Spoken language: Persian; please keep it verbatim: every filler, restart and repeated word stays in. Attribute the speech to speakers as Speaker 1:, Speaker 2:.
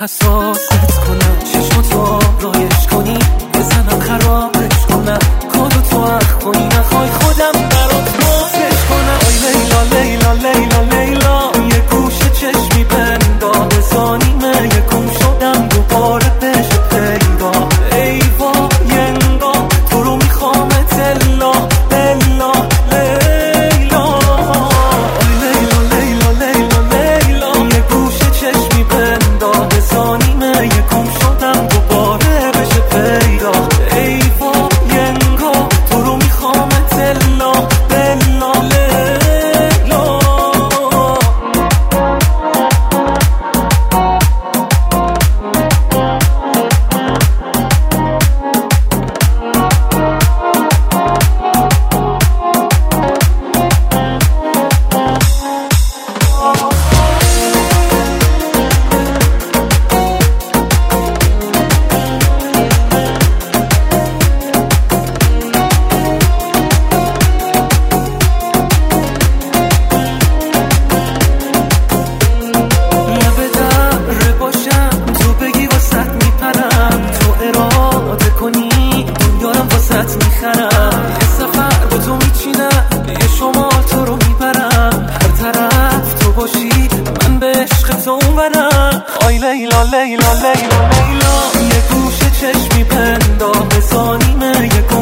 Speaker 1: حساست کنم، چشماتو رایش کنی بزنم خرابش کنم، کادو تو اخ کنی نخوای خودم برات بازش کنم. آی لیلا لیلا لیلا لیلا یه گوشه چشمی بندا بزانیمه یه گم شدم دوباره بشه پیدا. ای وای انگار تو رو میخوامت الا الا لیلا. آی لیلا لیلا لیلا لیلا یه گوشه چشمی بندا بزانیمه یه گم شدم دوباره بشه پیدا. ای وای انگار تو رو میخوامت الا الا لیلا. میخرم یه سفر با تو میچینم، یه شمال تو رو میبرم، هر طرف تو باشی من به عشق تو اونورم. آی لیلا لیلا لیلا لیلا یه گوشه چشمی بندا بزانیمه یه